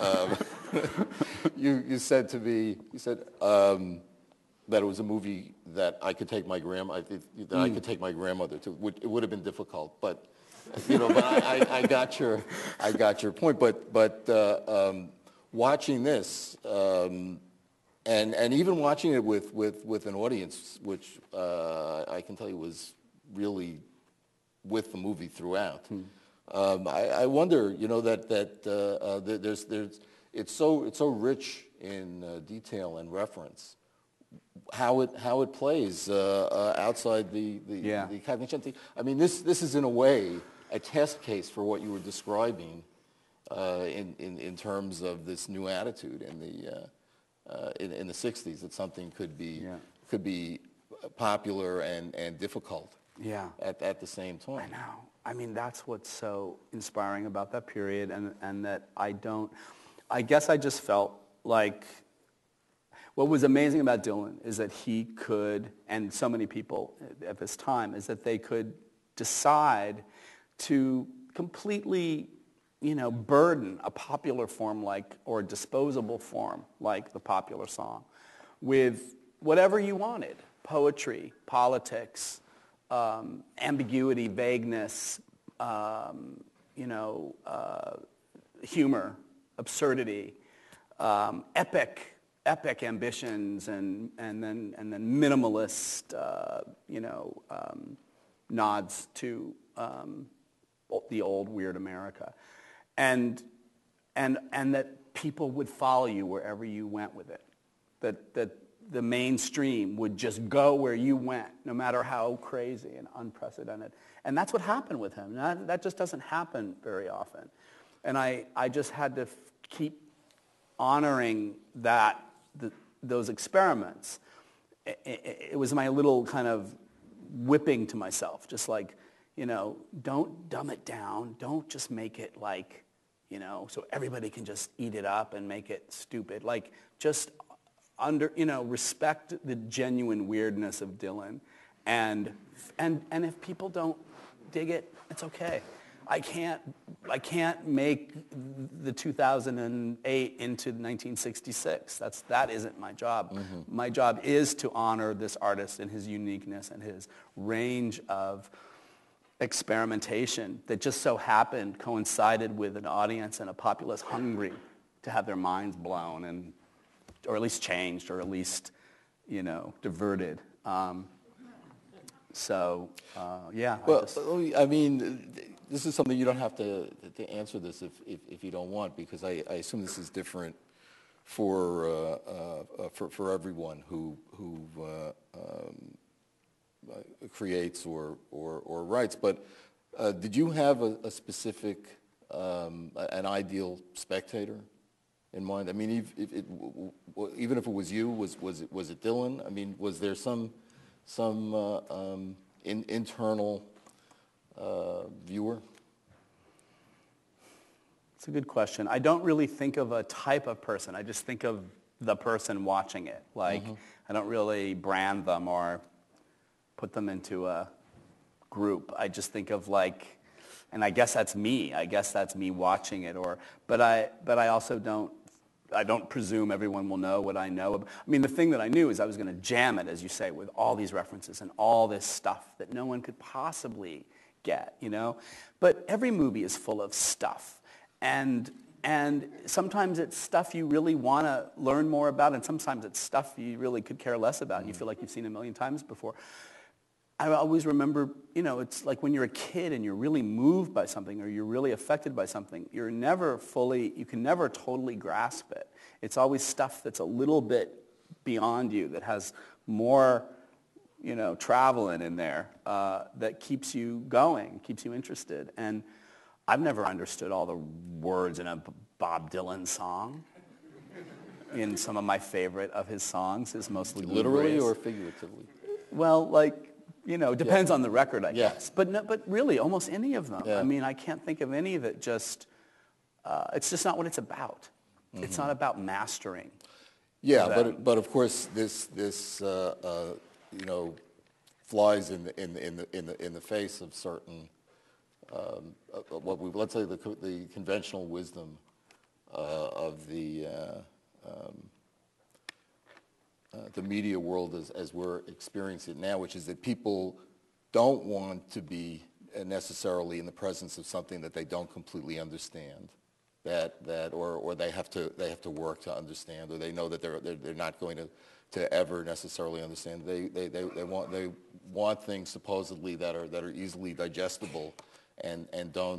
you said to me, that it was a movie that I could take my I could take my grandmother to. It would have been difficult, but but I got your point. But watching this, and even watching it with an audience, which I can tell you was really with the movie throughout. I wonder, that there's it's so rich in detail and reference. How it plays outside the cognition. I mean, this is in a way a test case for what you were describing in terms of this new attitude in the 60s, that something could be popular and difficult at the same time. I know. I mean, that's what's so inspiring about that period, and that I guess I just felt like what was amazing about Dylan is that he could, and so many people at this time, is that they could decide to completely, burden a popular form or a disposable form like the popular song with whatever you wanted: poetry, politics, ambiguity, vagueness, humor, absurdity, epic ambitions, and then minimalist, nods to the old weird America, and that people would follow you wherever you went with it, that the mainstream would just go where you went, no matter how crazy and unprecedented. And that's what happened with him. That just doesn't happen very often. And I just had to keep honoring those experiments. It was my little kind of whipping to myself, just like, don't dumb it down. Don't just make it so everybody can just eat it up and make it stupid. Just respect the genuine weirdness of Dylan, and if people don't dig it, it's okay. I can't make the 2008 into 1966. That isn't my job. Mm-hmm. My job is to honor this artist and his uniqueness and his range of experimentation that just so happened coincided with an audience and a populace hungry to have their minds blown, or at least changed, or at least, diverted. I mean, this is something you don't have to answer this if you don't want, because I assume this is different for everyone who creates or writes. But did you have a specific an ideal spectator in mind? I mean, even if it was you, was it Dylan? I mean, was there some internal viewer? It's a good question. I don't really think of a type of person. I just think of the person watching it. I don't really brand them or put them into a group. I just think of And I guess that's me. I guess that's me watching it. But I also don't presume everyone will know what I know. I mean, the thing that I knew is I was going to jam it, as you say, with all these references and all this stuff that no one could possibly get, you know? But every movie is full of stuff. And sometimes it's stuff you really want to learn more about, and sometimes it's stuff you really could care less about, and you feel like you've seen a million times before. I always remember, you know, it's like when you're a kid and you're really moved by something or you're really affected by something, you can never totally grasp it. It's always stuff that's a little bit beyond you, that has more, you know, traveling in there, that keeps you going, keeps you interested. And I've never understood all the words in a Bob Dylan song. In some of my favorite of his songs, his mostly Literally or figuratively? Well, like, you know, depends on the record, I guess. But no, but really, almost any of them. Yeah. I mean, I can't think of any that just, it's just not what it's about. Mm-hmm. It's not about mastering. Yeah, but of course, this you know, flies in the face of certain let's say the conventional wisdom of the media world as we're experiencing it now, which is that people don't want to be necessarily in the presence of something that they don't completely understand, or they have to work to understand, or they know that they're not going to ever necessarily understand. They want things supposedly that are easily digestible and don't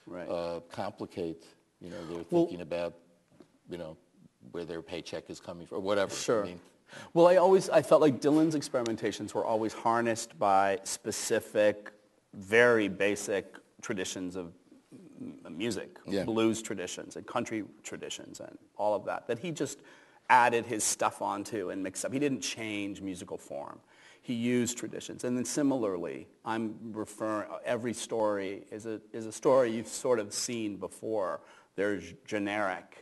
complicate. You know, they're thinking about, you know, where their paycheck is coming from, or whatever. Sure. I mean, well, I felt like Dylan's experimentations were always harnessed by specific, very basic traditions of music, blues traditions and country traditions and all of that he just added his stuff onto and mixed up. He didn't change musical form. He used traditions. And then similarly, I'm referring, every story is a story you've sort of seen before. There's generic.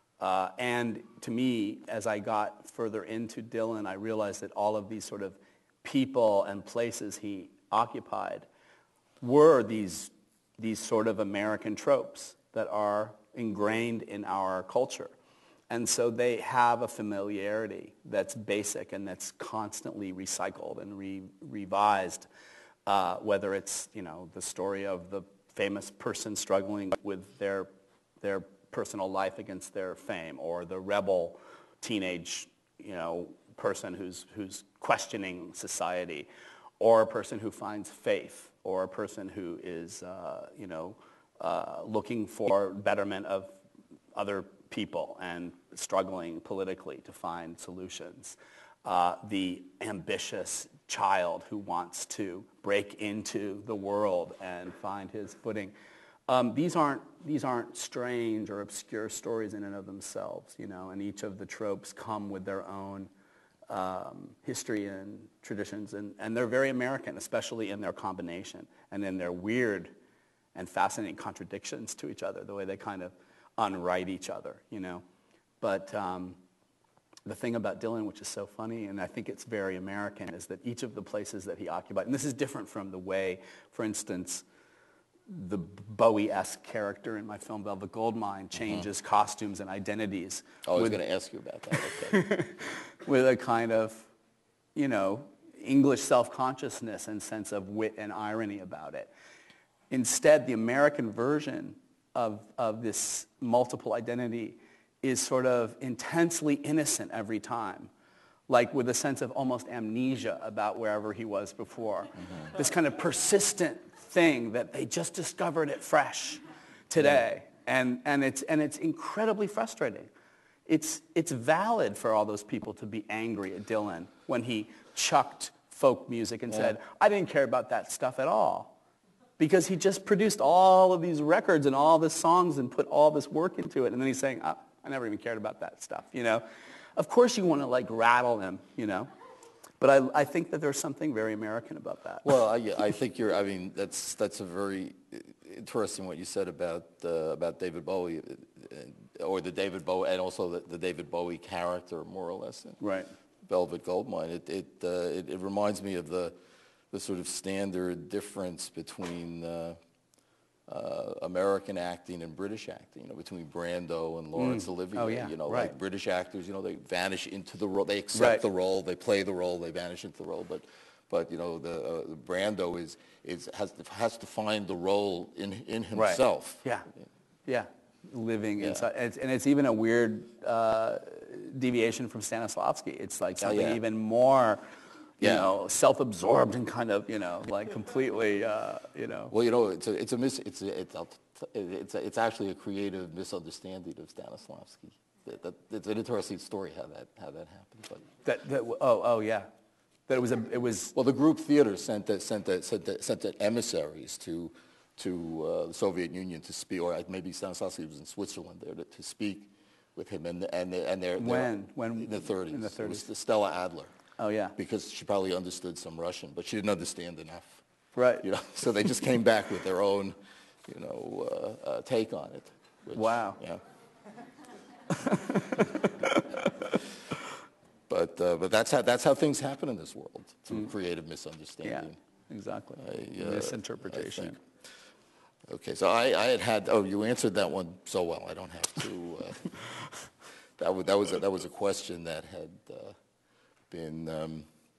And to me, as I got further into Dylan, I realized that all of these sort of people and places he occupied were these sort of American tropes that are ingrained in our culture. And so they have a familiarity that's basic and that's constantly recycled and revised, whether it's, you know, the story of the famous person struggling with their personal life against their fame, or the rebel teenage, you know, person who's questioning society, or a person who finds faith, or a person who is, you know, looking for betterment of other people and struggling politically to find solutions. The ambitious child who wants to break into the world and find his footing. These aren't strange or obscure stories in and of themselves, you know, and each of the tropes come with their own history and traditions, and they're very American, especially in their combination and in their weird and fascinating contradictions to each other, the way they kind of unwrite each other, you know. But the thing about Dylan, which is so funny, and I think it's very American, is that each of the places that he occupied, and this is different from the way, for instance, the Bowie-esque character in my film Velvet Goldmine changes costumes and identities. I was going to ask you about that. Okay. With a kind of, you know, English self-consciousness and sense of wit and irony about it. Instead, the American version of this multiple identity is sort of intensely innocent every time, like with a sense of almost amnesia about wherever he was before. This kind of persistent thing that they just discovered it fresh today. And it's incredibly frustrating. It's valid for all those people to be angry at Dylan when he chucked folk music and said, I didn't care about that stuff at all. Because he just produced all of these records and all these songs and put all this work into it. And then he's saying, oh, I never even cared about that stuff, you know. Of course you want to, like, rattle him, you know. But I think that there's something very American about that. Well, I think I mean, that's a very interesting what you said about David Bowie, or the David Bowie, and also the David Bowie character, more or less. Right. Velvet Goldmine. It reminds me of the sort of standard difference between American acting and British acting, between Brando and Laurence Olivier. Oh, yeah, right. Like British actors, they vanish into the role, they accept the role, they play the role, they vanish into the role. But the Brando has to find the role in himself. Right. Yeah. Living inside, and it's even a weird deviation from Stanislavski. It's like something even more. Self-absorbed and kind of, like completely, Well, it's actually a creative misunderstanding of Stanislavski. It's an interesting story how that happened. But that it was. Well, the group theater sent emissaries to the Soviet Union to speak, or maybe Stanislavski was in Switzerland there to speak with him, and they're when in the 30s. In the 30s. It was Stella Adler. Oh, yeah. Because she probably understood some Russian, but she didn't understand enough. Right. So they just came back with their own, take on it. Wow. Yeah. But that's how things happen in this world, through creative misunderstanding. Yeah, exactly. Misinterpretation. Okay, so I had you answered that one so well. I don't have to. That was a question that had been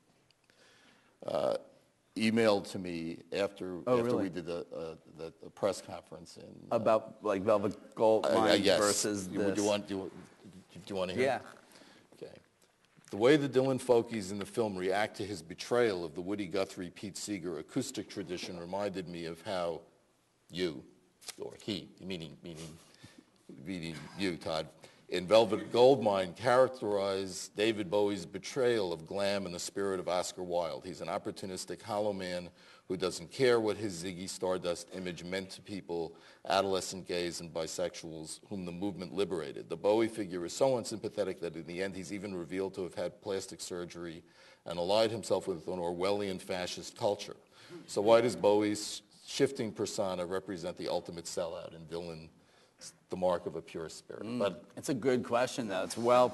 emailed to me after we did the press conference about like Velvet Goldmine yes. versus this. Do you want to hear? Yeah. Okay. The way the Dylan Folkies in the film react to his betrayal of the Woody Guthrie, Pete Seeger acoustic tradition reminded me of how you, or he, meaning you, Todd, in Velvet Goldmine characterized David Bowie's betrayal of glam and the spirit of Oscar Wilde. He's an opportunistic hollow man who doesn't care what his Ziggy Stardust image meant to people, adolescent gays and bisexuals whom the movement liberated. The Bowie figure is so unsympathetic that in the end he's even revealed to have had plastic surgery and allied himself with an Orwellian fascist culture. So why does Bowie's shifting persona represent the ultimate sellout in Dylan, the mark of a pure spirit? But it's a good question, though. It's well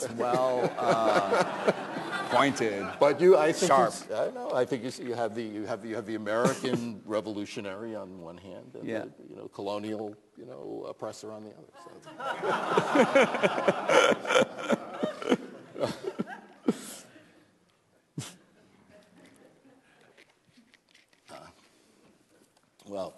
pointed. But I think sharp. I know. I think you have the American revolutionary on one hand, and the colonial oppressor on the other. Well.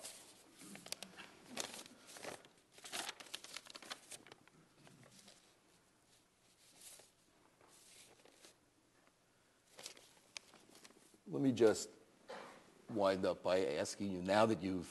Let me just wind up by asking you, now that you've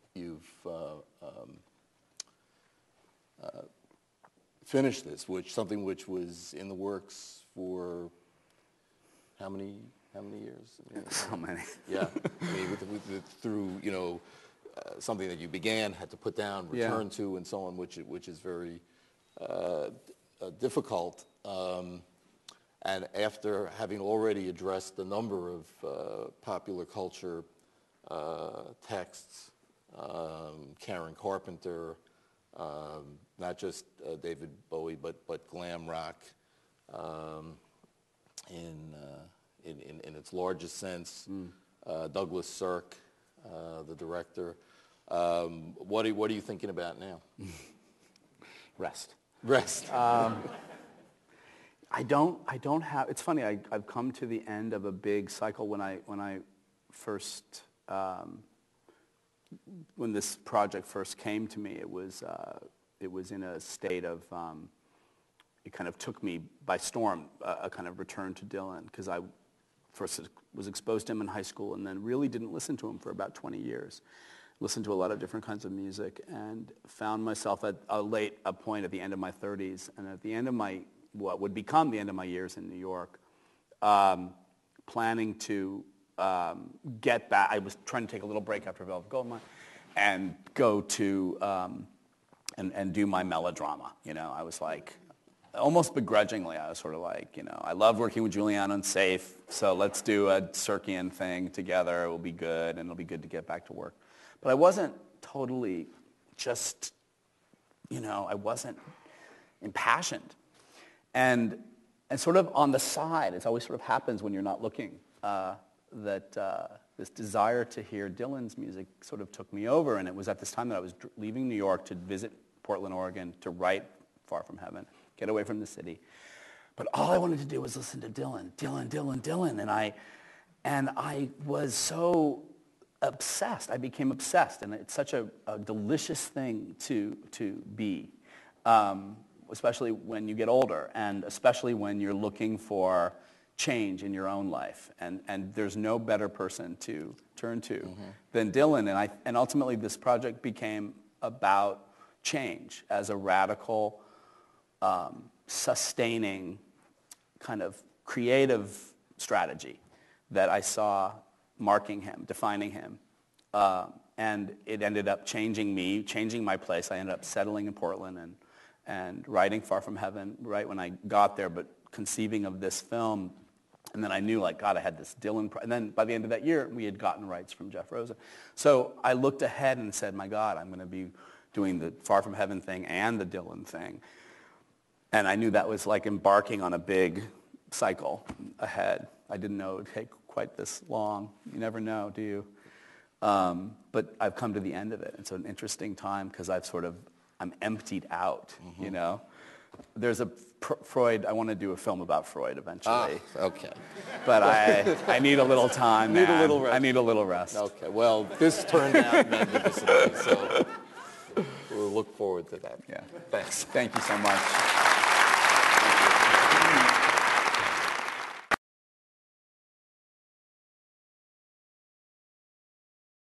finished this, something which was in the works for how many years? So many. Yeah, I mean, through something that you began, had to put down, return to, and so on, which is very difficult. And after having already addressed a number of popular culture texts, Karen Carpenter, not just David Bowie, but glam rock in its largest sense, Douglas Sirk, the director. What are you thinking about now? Rest. I don't have. It's funny. I've come to the end of a big cycle. When I first when this project first came to me, it was in a state of. It kind of took me by storm. A kind of return to Dylan, because I first was exposed to him in high school and then really didn't listen to him for about 20 years. Listened to a lot of different kinds of music and found myself at a point at the end of my 30s and at the end of what would become the end of my years in New York, planning to get back. I was trying to take a little break after Velvet Goldmine and go to and do my melodrama. I was like, almost begrudgingly, I was sort of like, I love working with Juliana and Safe, so let's do a Sirkian thing together. It will be good, and it'll be good to get back to work. But I wasn't totally just, I wasn't impassioned. And sort of on the side, it always sort of happens when you're not looking, that this desire to hear Dylan's music sort of took me over, and it was at this time that I was leaving New York to visit Portland, Oregon, to write Far From Heaven, get away from the city. But all I wanted to do was listen to Dylan, and I was so obsessed. I became obsessed, and it's such a delicious thing to be, especially when you get older, and especially when you're looking for change in your own life. And there's no better person to turn to than Dylan. And ultimately, this project became about change as a radical, sustaining kind of creative strategy that I saw marking him, defining him. And it ended up changing me, changing my place. I ended up settling in Portland and writing Far From Heaven right when I got there, but conceiving of this film. And then I knew, like, God, I had this Dylan. And then by the end of that year, we had gotten rights from Jeff Rosen. So I looked ahead and said, my God, I'm going to be doing the Far From Heaven thing and the Dylan thing. And I knew that was like embarking on a big cycle ahead. I didn't know it would take quite this long. You never know, do you? But I've come to the end of it. It's an interesting time because I'm emptied out, you know? There's a Freud, I want to do a film about Freud eventually. Okay. But I need a little time, man. Need a little rest. I need a little rest. Okay, well, this turned out magnificently, so we'll look forward to that. Yeah. Thanks. Thank you so much.